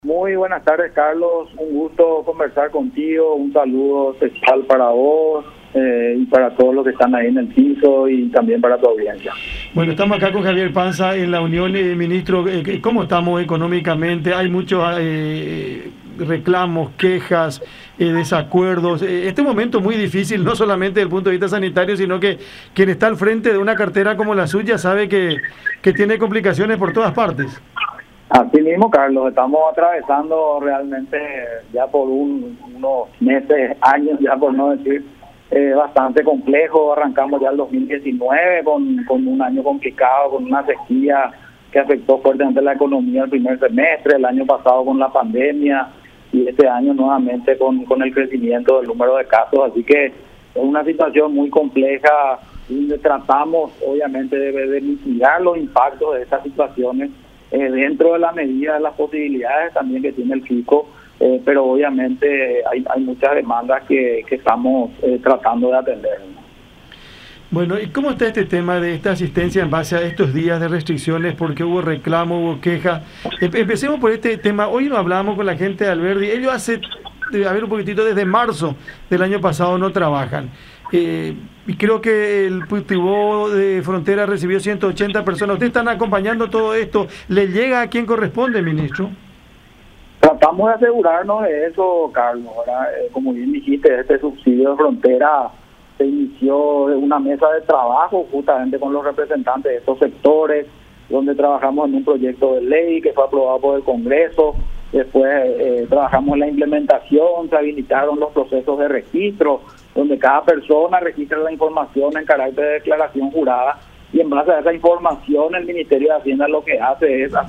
Muy buenas tardes, Carlos. Un gusto conversar contigo. Un saludo especial para vos y para todos los que están ahí en el piso y también para tu audiencia. Bueno, estamos acá con Javier Panza en la Unión, ministro. ¿Cómo estamos económicamente? Hay muchos reclamos, quejas, desacuerdos. Este momento muy difícil, no solamente desde el punto de vista sanitario, sino que quien está al frente de una cartera como la suya sabe que tiene complicaciones por todas partes. Así mismo, Carlos, estamos atravesando realmente ya por unos meses, años, ya por no decir, bastante complejo. Arrancamos ya el 2019 con un año complicado, con una sequía que afectó fuertemente la economía el primer semestre, el año pasado con la pandemia y este año nuevamente con el crecimiento del número de casos. Así que es una situación muy compleja donde tratamos obviamente de mitigar los impactos de estas situaciones dentro de la medida de las posibilidades también que tiene el fisco, pero obviamente hay muchas demandas que estamos tratando de atender. Bueno, ¿y cómo está este tema de esta asistencia en base a estos días de restricciones? Porque hubo reclamo, hubo queja. Empecemos por este tema. Hoy nos hablamos con la gente de Alberdi. Ellos un poquitito, desde marzo del año pasado no trabajan. Y creo que el cultivo de frontera recibió 180 personas. ¿Ustedes están acompañando todo esto? ¿Le llega a quien corresponde, ministro? Tratamos de asegurarnos de eso, Carlos. Como bien dijiste, este subsidio de frontera se inició una mesa de trabajo justamente con los representantes de estos sectores, donde trabajamos en un proyecto de ley que fue aprobado por el Congreso. Después trabajamos en la implementación, se habilitaron los procesos de registro, donde cada persona registra la información en carácter de declaración jurada, y en base a esa información el Ministerio de Hacienda lo que hace es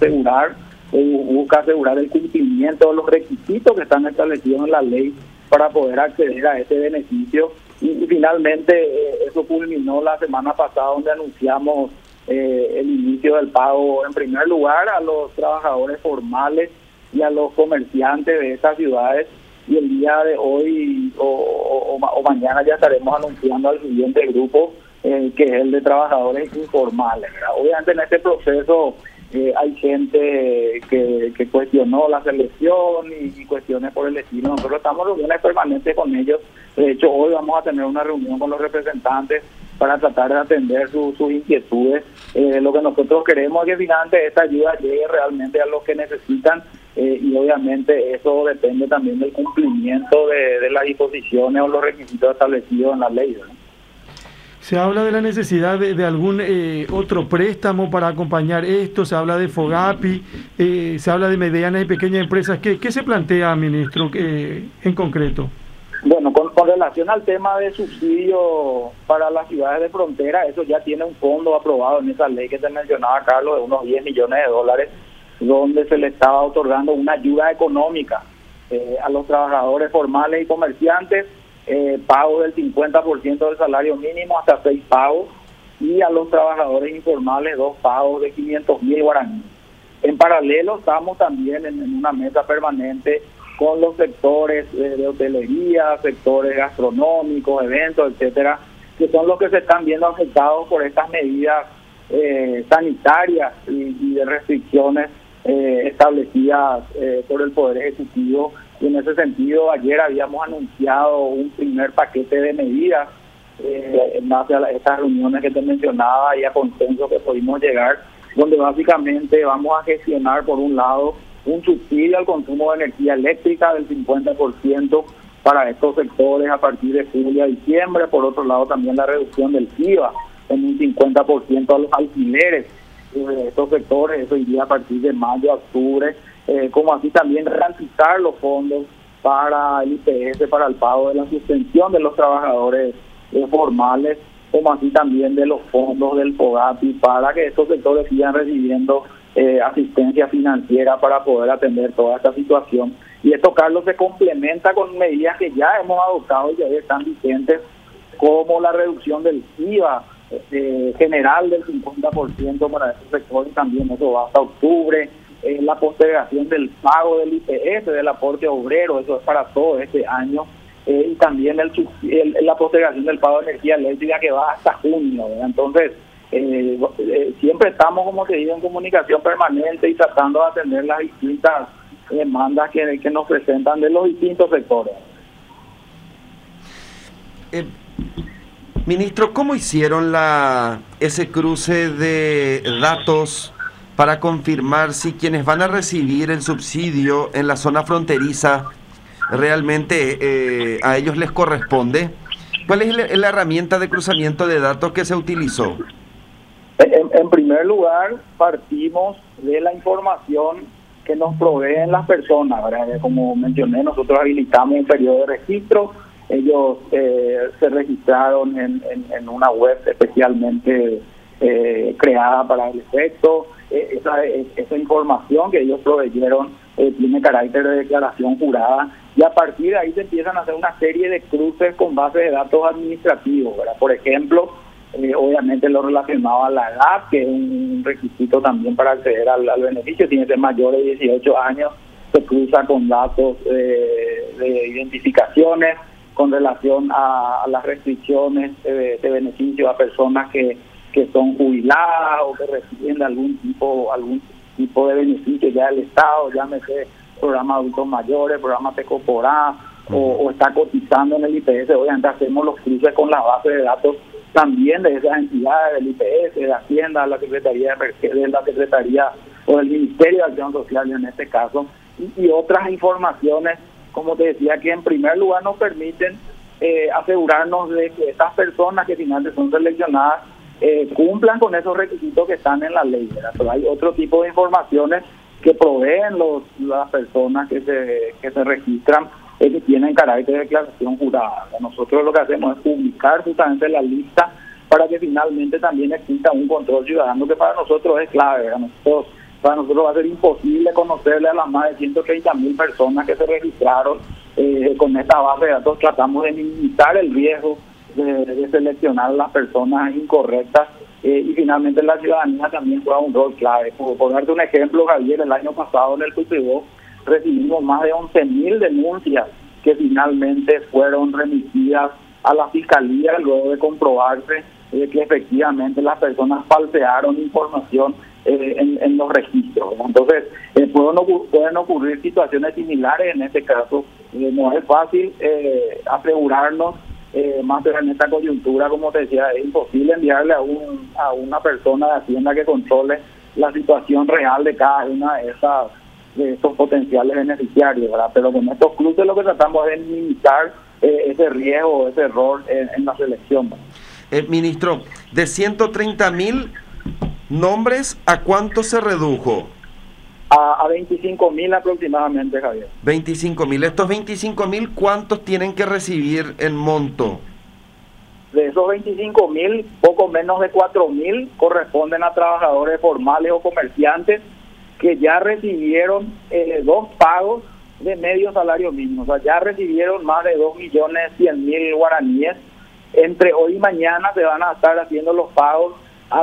busca asegurar el cumplimiento de los requisitos que están establecidos en la ley para poder acceder a ese beneficio. Y finalmente eso culminó la semana pasada, donde anunciamos el inicio del pago en primer lugar a los trabajadores formales y a los comerciantes de estas ciudades, y el día de hoy o mañana ya estaremos anunciando al siguiente grupo, que es el de trabajadores informales, ¿verdad? Obviamente en este proceso hay gente que cuestionó la selección y cuestiones por el estilo. Nosotros estamos en reuniones permanentes con ellos. De hecho, hoy vamos a tener una reunión con los representantes para tratar de atender sus inquietudes. Lo que nosotros queremos es que finalmente esta ayuda llegue realmente a los que necesitan, y obviamente eso depende también del cumplimiento de las disposiciones o los requisitos establecidos en la ley, ¿no? Se habla de la necesidad de algún otro préstamo para acompañar esto, se habla de FOGAPI, se habla de medianas y pequeñas empresas. ¿Qué se plantea, ministro, en concreto? Bueno, con relación al tema de subsidio para las ciudades de frontera, eso ya tiene un fondo aprobado en esa ley que te mencionaba, Carlos, de unos 10 millones de dólares, donde se le estaba otorgando una ayuda económica a los trabajadores formales y comerciantes, pago del 50% del salario mínimo hasta 6 pagos, y a los trabajadores informales 2 pagos de 500.000 guaraníes. En paralelo estamos también en una mesa permanente con los sectores de hotelería, sectores gastronómicos, eventos, etcétera, que son los que se están viendo afectados por estas medidas sanitarias y de restricciones establecidas por el Poder Ejecutivo. Y en ese sentido, ayer habíamos anunciado un primer paquete de medidas en base a estas reuniones que te mencionaba y a consenso que pudimos llegar, donde básicamente vamos a gestionar, por un lado, un subsidio al consumo de energía eléctrica del 50% para estos sectores a partir de julio a diciembre. Por otro lado, también la reducción del IVA en un 50% a los alquileres de estos sectores. Eso iría a partir de mayo a octubre. Como así también garantizar los fondos para el IPS, para el pago de la suspensión de los trabajadores formales, como así también de los fondos del FOGAPI, para que estos sectores sigan recibiendo asistencia financiera para poder atender toda esta situación. Y esto, Carlos, se complementa con medidas que ya hemos adoptado y ya están vigentes, como la reducción del IVA general del 50% para estos sectores, también eso va hasta octubre. La postergación del pago del IPS, del aporte obrero, eso es para todo este año, y también la postergación del pago de energía eléctrica, que va hasta junio, ¿verdad? Entonces, siempre estamos, como te digo, en comunicación permanente y tratando de atender las distintas demandas que nos presentan de los distintos sectores. Ministro, ¿cómo hicieron ese cruce de datos para confirmar si quienes van a recibir el subsidio en la zona fronteriza realmente a ellos les corresponde? ¿Cuál es la herramienta de cruzamiento de datos que se utilizó? En primer lugar, partimos de la información que nos proveen las personas, ¿verdad? Como mencioné, nosotros habilitamos un periodo de registro. Ellos se registraron en una web especialmente creada para el efecto. Esa información que ellos proveyeron tiene carácter de declaración jurada, y a partir de ahí se empiezan a hacer una serie de cruces con base de datos administrativos, ¿verdad? Por ejemplo, obviamente lo relacionado a la edad, que es un requisito también para acceder al beneficio. Tiene que ser mayor de 18 años, se cruza con datos de identificaciones con relación a las restricciones de beneficio a personas que son jubiladas o que reciben algún tipo de beneficio ya del Estado, llámese programa de adultos mayores, programa Tecoporá, o está cotizando en el IPS. Obviamente hacemos los cruces con la base de datos también de esas entidades, del IPS, de Hacienda, de la Secretaría o del Ministerio de Acción Social en este caso, y otras informaciones, como te decía, que en primer lugar nos permiten asegurarnos de que estas personas que finalmente son seleccionadas cumplan con esos requisitos que están en la ley, ¿verdad? Pero hay otro tipo de informaciones que proveen las personas que se registran, que tienen carácter de declaración jurada. Nosotros lo que hacemos es publicar justamente la lista para que finalmente también exista un control ciudadano, que para nosotros es clave, ¿verdad? Para nosotros va a ser imposible conocerle a las más de 130.000 personas que se registraron. Con esta base de datos tratamos de minimizar el riesgo de seleccionar a las personas incorrectas, y finalmente la ciudadanía también juega un rol clave. Por darte un ejemplo, Javier, el año pasado en el Cutibó recibimos más de 11.000 denuncias que finalmente fueron remitidas a la Fiscalía luego de comprobarse que efectivamente las personas falsearon información en los registros. Entonces, pueden ocurrir situaciones similares. En este caso, no es fácil asegurarnos, más en esta coyuntura, como te decía, es imposible enviarle a una persona de Hacienda que controle la situación real de cada una de estos potenciales beneficiarios, ¿verdad? Pero con estos cruces lo que tratamos es minimizar ese riesgo, ese error en la selección, ¿verdad? Ministro, de 130.000 nombres, ¿a cuánto se redujo? A 25.000 aproximadamente, Javier. 25.000. Estos 25.000, ¿cuántos tienen que recibir en monto? De esos 25.000, poco menos de 4.000 corresponden a trabajadores formales o comerciantes que ya recibieron 2 pagos de medio salario mínimo. O sea, ya recibieron más de 2.100.000 guaraníes. Entre hoy y mañana se van a estar haciendo los pagos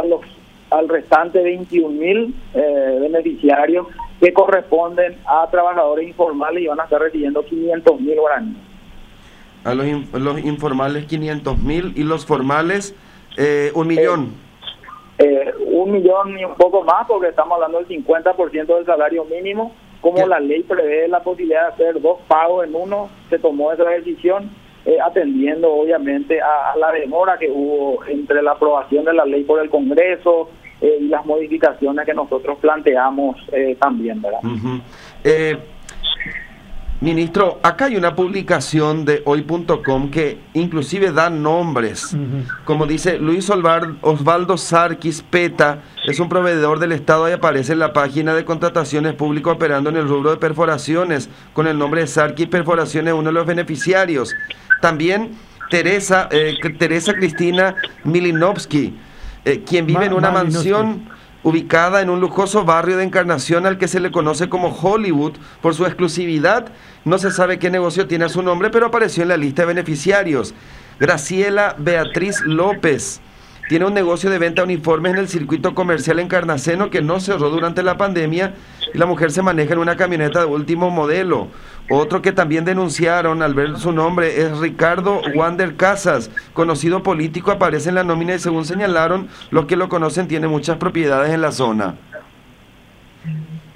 al restante 21.000 beneficiarios que corresponden a trabajadores informales, y van a estar recibiendo 500.000 guaraníes. A los informales 500.000 y los formales 1.000.000. 1.000.000 y un poco más, porque estamos hablando del 50% del salario mínimo. Como la ley prevé la posibilidad de hacer 2 pagos en uno, se tomó esa decisión, atendiendo obviamente a la demora que hubo entre la aprobación de la ley por el Congreso y las modificaciones que nosotros planteamos también, ¿verdad? Ministro, acá hay una publicación de hoy.com que inclusive da nombres, como dice Luis Osvaldo Sarkis Peta, es un proveedor del Estado y aparece en la página de contrataciones públicas operando en el rubro de perforaciones, con el nombre de Sarkis Perforaciones, uno de los beneficiarios. También Teresa Cristina Milinovsky, quien vive en una mansión ubicada en un lujoso barrio de Encarnación al que se le conoce como Hollywood por su exclusividad. No se sabe qué negocio tiene a su nombre, pero apareció en la lista de beneficiarios. Graciela Beatriz López tiene un negocio de venta de uniformes en el circuito comercial Encarnaceno que no cerró durante la pandemia, y la mujer se maneja en una camioneta de último modelo. Otro que también denunciaron al ver su nombre es Ricardo Wander Casas, conocido político, aparece en la nómina y según señalaron los que lo conocen tiene muchas propiedades en la zona.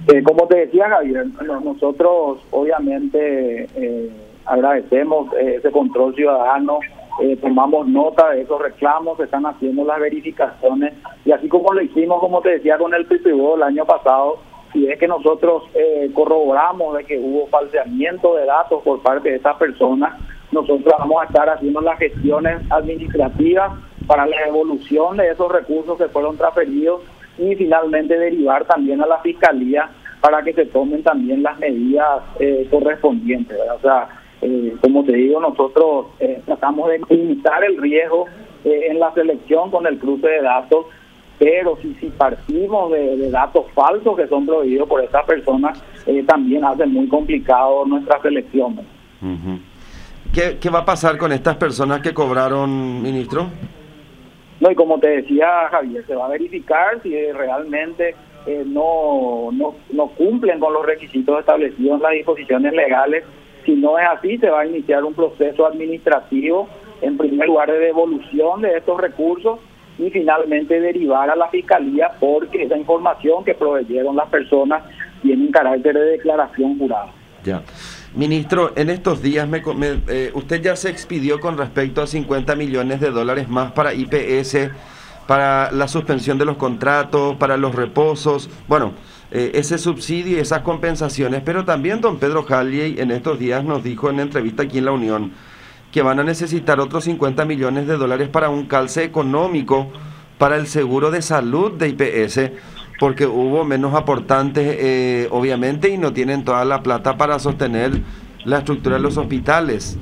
Como te decía Javier, nosotros obviamente agradecemos ese control ciudadano, tomamos nota de esos reclamos, se están haciendo las verificaciones y así como lo hicimos, como te decía, con el PPO el año pasado, si es que nosotros corroboramos de que hubo falseamiento de datos por parte de esas personas, nosotros vamos a estar haciendo las gestiones administrativas para la devolución de esos recursos que fueron transferidos y finalmente derivar también a la Fiscalía para que se tomen también las medidas correspondientes, ¿verdad? O sea, como te digo, nosotros tratamos de minimizar el riesgo en la selección con el cruce de datos, pero si partimos de datos falsos que son prohibidos por estas personas, también hace muy complicado nuestra selección. Uh-huh. ¿Qué va a pasar con estas personas que cobraron, ministro? No, y como te decía Javier, se va a verificar si realmente no cumplen con los requisitos establecidos en las disposiciones legales. Si no es así, se va a iniciar un proceso administrativo, en primer lugar de devolución de estos recursos y finalmente derivar a la Fiscalía porque esa información que proveyeron las personas tiene un carácter de declaración jurada. Ya. Ministro, en estos días usted ya se expidió con respecto a 50 millones de dólares más para IPS, para la suspensión de los contratos, para los reposos, bueno, ese subsidio y esas compensaciones, pero también don Pedro Halley en estos días nos dijo en entrevista aquí en La Unión que van a necesitar otros 50 millones de dólares para un calce económico para el seguro de salud de IPS, porque hubo menos aportantes, obviamente, y no tienen toda la plata para sostener la estructura de los hospitales.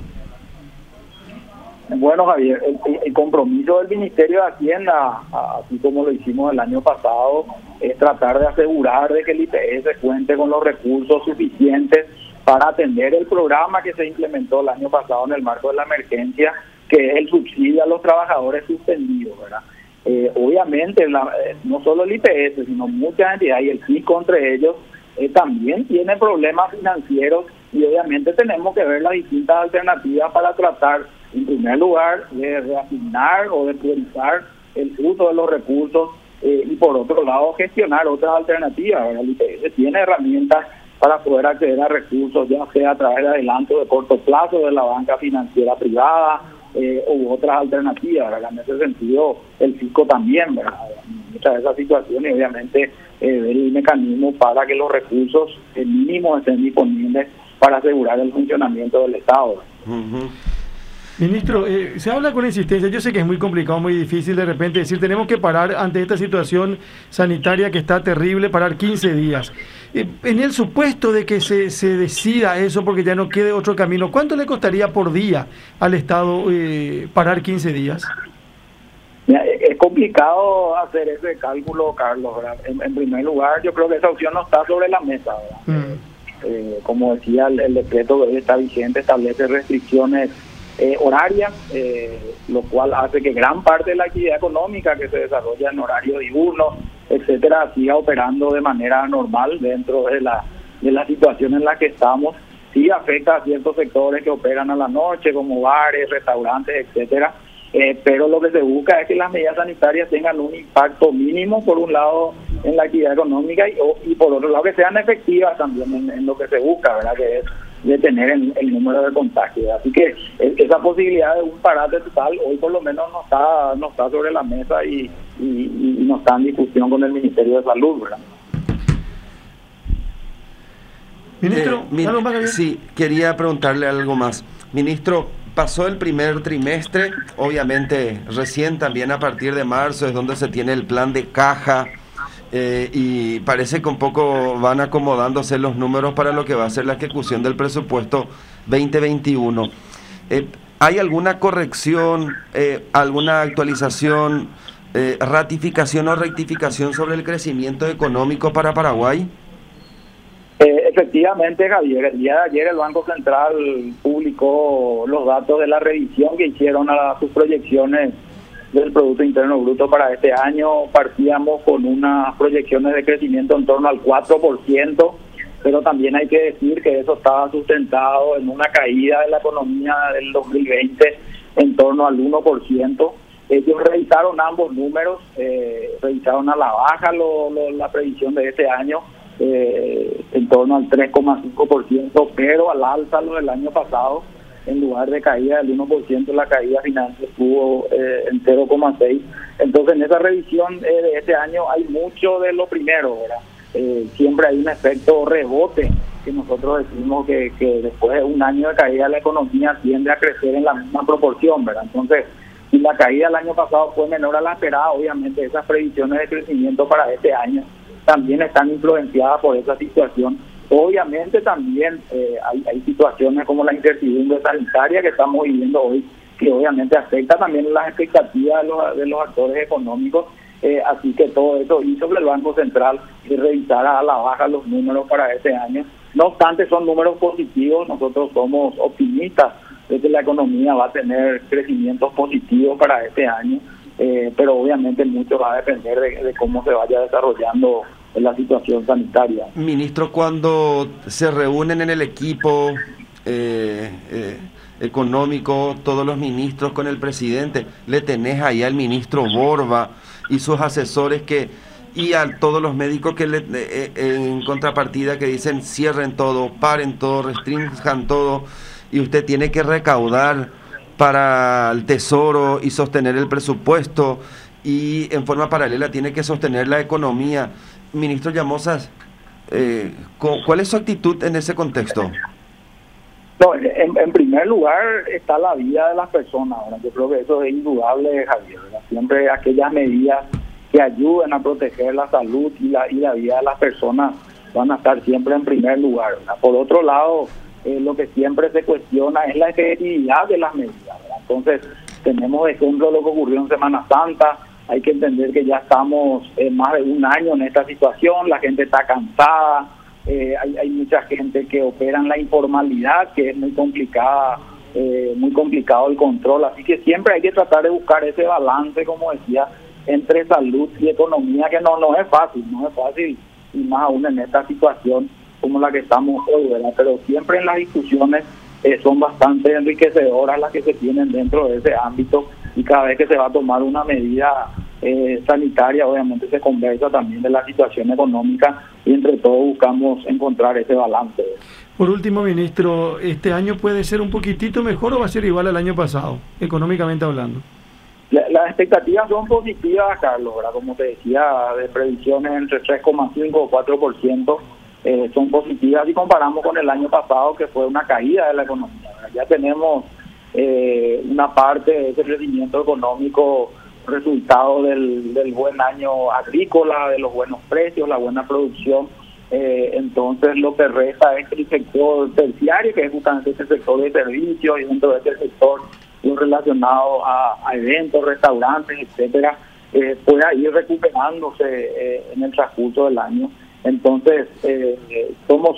Bueno, Javier, el compromiso del Ministerio de Hacienda, así como lo hicimos el año pasado, es tratar de asegurar de que el IPS cuente con los recursos suficientes para atender el programa que se implementó el año pasado en el marco de la emergencia, que es el subsidio a los trabajadores suspendidos, ¿verdad? Obviamente, no solo el IPS, sino muchas entidades, y el FICO entre ellos, también tienen problemas financieros y obviamente tenemos que ver las distintas alternativas para tratar, en primer lugar, de reasignar o de priorizar el uso de los recursos y por otro lado gestionar otras alternativas, ¿verdad? El IPS tiene herramientas para poder acceder a recursos, ya sea a través de adelanto de corto plazo de la banca financiera privada, u otras alternativas, ¿verdad? En ese sentido, el fisco también, ¿verdad? Muchas de esas situaciones, obviamente, el mecanismo para que los recursos mínimos estén disponibles para asegurar el funcionamiento del Estado. Uh-huh. Ministro, se habla con insistencia, yo sé que es muy complicado, muy difícil de repente decir, tenemos que parar ante esta situación sanitaria que está terrible, parar 15 días. En el supuesto de que se decida eso porque ya no quede otro camino, ¿cuánto le costaría por día al Estado parar 15 días? Mira, es complicado hacer ese cálculo, Carlos, ¿verdad? En primer lugar, yo creo que esa opción no está sobre la mesa, ¿verdad? Como decía, el decreto que está vigente establece restricciones horarias, lo cual hace que gran parte de la actividad económica que se desarrolla en horario diurno, etcétera, siga operando de manera normal dentro de la situación en la que estamos. Sí afecta a ciertos sectores que operan a la noche, como bares, restaurantes, etcétera, pero lo que se busca es que las medidas sanitarias tengan un impacto mínimo, por un lado, en la actividad económica y por otro lado que sean efectivas también en lo que se busca, ¿verdad? Que es detener el número de contagios. Así que esa posibilidad de un parate total hoy por lo menos no está sobre la mesa y no está en discusión con el Ministerio de Salud, ¿verdad? Ministro, sí, quería preguntarle algo más. Ministro, pasó el primer trimestre, obviamente recién también a partir de marzo es donde se tiene el plan de caja, y parece que un poco van acomodándose los números para lo que va a ser la ejecución del presupuesto 2021. ¿Hay alguna corrección, alguna actualización, ratificación o rectificación sobre el crecimiento económico para Paraguay? Efectivamente, Javier, el día de ayer el Banco Central publicó los datos de la revisión que hicieron a sus proyecciones del Producto Interno Bruto para este año. Partíamos con unas proyecciones de crecimiento en torno al 4%, pero también hay que decir que eso estaba sustentado en una caída de la economía del 2020 en torno al 1%. Ellos revisaron ambos números, revisaron a la baja la previsión de este año, en torno al 3,5%, pero al alza lo del año pasado, en lugar de caída del 1%, la caída final estuvo en 0,6%. Entonces, en esa revisión de este año hay mucho de lo primero, ¿verdad? Siempre hay un efecto rebote, que nosotros decimos que después de un año de caída la economía tiende a crecer en la misma proporción, ¿verdad? Entonces, si la caída del año pasado fue menor a la esperada, obviamente esas previsiones de crecimiento para este año también están influenciadas por esa situación. Obviamente también hay situaciones como la incertidumbre sanitaria que estamos viviendo hoy, que obviamente afecta también las expectativas de los actores económicos, así que todo eso hizo que el Banco Central revisara a la baja los números para este año. No obstante, son números positivos, nosotros somos optimistas de que la economía va a tener crecimientos positivos para este año, pero obviamente mucho va a depender de cómo se vaya desarrollando la situación sanitaria. Ministro, cuando se reúnen en el equipo económico, todos los ministros con el presidente, le tenés ahí al ministro Borba y sus asesores y a todos los médicos que en contrapartida que dicen cierren todo, paren todo, restrinjan todo, y usted tiene que recaudar para el tesoro y sostener el presupuesto, y en forma paralela tiene que sostener la economía. Ministro Llamosas, ¿cuál es su actitud en ese contexto? No, en primer lugar está la vida de las personas, ¿verdad? Yo creo que eso es indudable, Javier, ¿verdad? Siempre aquellas medidas que ayuden a proteger la salud y la vida de las personas van a estar siempre en primer lugar, ¿verdad? Por otro lado, lo que siempre se cuestiona es la efectividad de las medidas, ¿verdad? Entonces, tenemos ejemplo de lo que ocurrió en Semana Santa. Hay que entender que ya estamos más de un año en esta situación, la gente está cansada, hay mucha gente que opera en la informalidad, que es muy complicada, muy complicado el control, así que siempre hay que tratar de buscar ese balance, como decía, entre salud y economía, que no es fácil, y más aún en esta situación como la que estamos hoy, ¿verdad? Pero siempre en las discusiones son bastante enriquecedoras las que se tienen dentro de ese ámbito, y cada vez que se va a tomar una medida sanitaria, obviamente se conversa también de la situación económica, y entre todos buscamos encontrar ese balance. Por último, ministro, ¿este año puede ser un poquitito mejor o va a ser igual al año pasado, económicamente hablando? Las expectativas son positivas, Carlos, ¿verdad? Como te decía, de previsiones entre 3,5 o 4%, son positivas si comparamos con el año pasado, que fue una caída de la economía, ¿verdad? Ya tenemos una parte de ese crecimiento económico resultado del buen año agrícola, de los buenos precios, la buena producción. Entonces lo que resta es el sector terciario, que es justamente ese sector de servicios, y dentro de ese sector lo relacionado a eventos, restaurantes, etcétera, pueda ir recuperándose en el transcurso del año. Entonces somos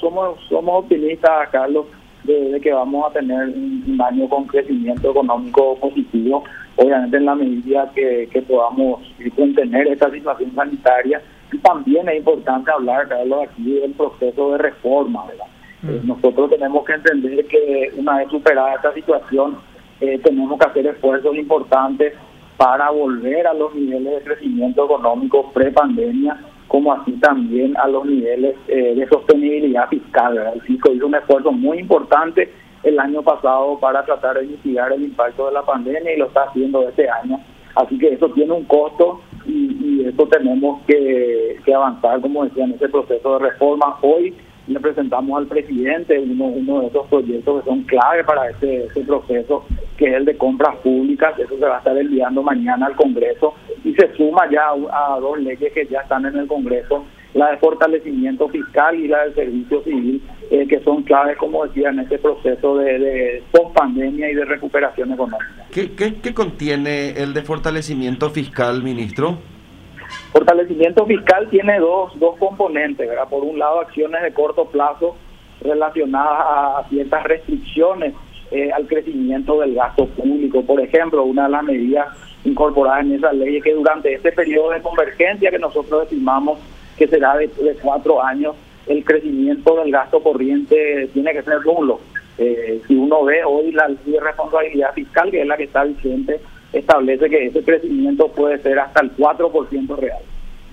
optimistas, Carlos, de que vamos a tener un año con crecimiento económico positivo, obviamente en la medida que podamos contener esta situación sanitaria. Y también es importante hablar, Carlos, aquí del proceso de reforma, ¿verdad? Nosotros tenemos que entender que una vez superada esta situación, tenemos que hacer esfuerzos importantes para volver a los niveles de crecimiento económico pre-pandemia, como así también a los niveles de sostenibilidad fiscal, ¿verdad? El fisco hizo un esfuerzo muy importante el año pasado para tratar de mitigar el impacto de la pandemia, y lo está haciendo este año. Así que eso tiene un costo, y eso tenemos que avanzar, como decía, en ese proceso de reforma. Hoy le presentamos al presidente uno de esos proyectos que son clave para ese proceso, que es el de compras públicas. Eso se va a estar enviando mañana al Congreso, y se suma ya a dos leyes que ya están en el Congreso, la de fortalecimiento fiscal y la del servicio civil, que son claves, como decía, en este proceso de post-pandemia y de recuperación económica. ¿Qué contiene el de fortalecimiento fiscal, ministro? Fortalecimiento fiscal tiene dos componentes, ¿verdad? Por un lado, acciones de corto plazo relacionadas a ciertas restricciones al crecimiento del gasto público. Por ejemplo, una de las medidas incorporadas en esa ley es que durante este periodo de convergencia, que nosotros estimamos que será de 4 años, el crecimiento del gasto corriente tiene que ser nulo. Si uno ve hoy la ley de responsabilidad fiscal, que es la que está vigente, establece que ese crecimiento puede ser hasta el 4% real.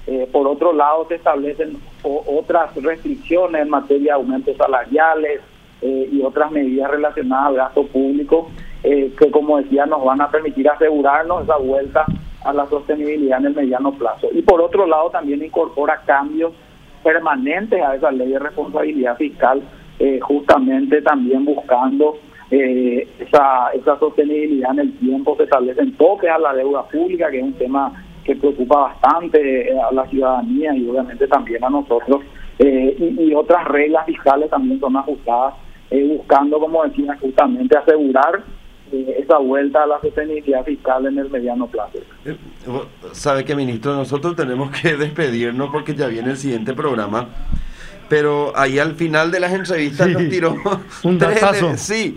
Por otro lado, se establecen otras restricciones en materia de aumentos salariales y otras medidas relacionadas al gasto público que, como decía, nos van a permitir asegurarnos esa vuelta a la sostenibilidad en el mediano plazo. Y por otro lado, también incorpora cambios permanentes a esa ley de responsabilidad fiscal, justamente también buscando esa sostenibilidad en el tiempo. Se establecen toques a la deuda pública, que es un tema que preocupa bastante a la ciudadanía y obviamente también a nosotros, y otras reglas fiscales también son ajustadas, buscando, como decía, justamente asegurar esa vuelta a la sostenibilidad fiscal en el mediano plazo. Sabe que, ministro, nosotros tenemos que despedirnos porque ya viene el siguiente programa, pero ahí al final de las entrevistas nos tiró un datazo. Sí,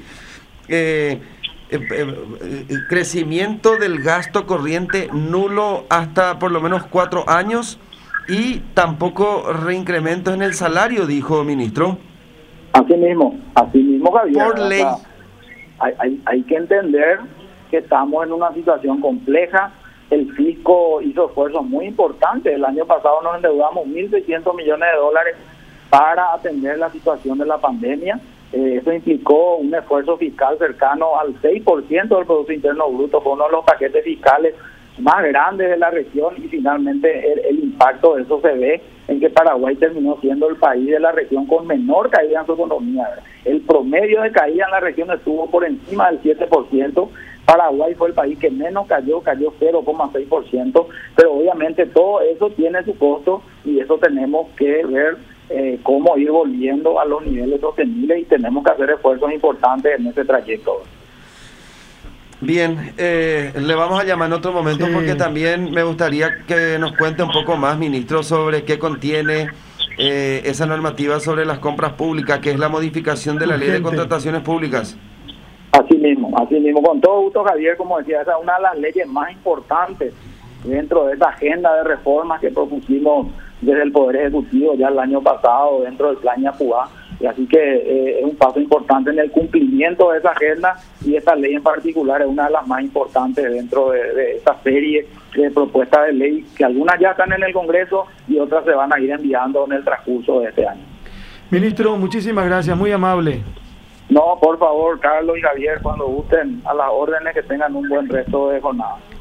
crecimiento del gasto corriente nulo hasta por lo menos 4 años y tampoco reincrementos en el salario, dijo, ministro. Así mismo, Javier. Por ley. O sea, hay que entender que estamos en una situación compleja. El fisco hizo esfuerzos muy importantes. El año pasado nos endeudamos 1.600 millones de dólares para atender la situación de la pandemia. Eso implicó un esfuerzo fiscal cercano al 6% del Producto Interno Bruto. Fue uno de los paquetes fiscales más grandes de la región y finalmente el impacto de eso se ve en que Paraguay terminó siendo el país de la región con menor caída en su economía. El promedio de caída en la región estuvo por encima del 7%. Paraguay fue el país que menos cayó 0,6%, pero obviamente todo eso tiene su costo y eso tenemos que ver cómo ir volviendo a los niveles sostenibles y tenemos que hacer esfuerzos importantes en ese trayecto. Bien, le vamos a llamar en otro momento porque también me gustaría que nos cuente un poco más, ministro, sobre qué contiene esa normativa sobre las compras públicas, que es la modificación de la ley de contrataciones públicas. Así mismo, con todo gusto, Javier. Como decía, esa es una de las leyes más importantes dentro de esa agenda de reformas que propusimos desde el Poder Ejecutivo ya el año pasado dentro del Plan Yapugá. Y así que es un paso importante en el cumplimiento de esa agenda y esta ley en particular es una de las más importantes dentro de esta serie de propuestas de ley que algunas ya están en el Congreso y otras se van a ir enviando en el transcurso de este año. Ministro, muchísimas gracias, muy amable. No, por favor, Carlos y Javier, cuando gusten, a las órdenes, que tengan un buen resto de jornada.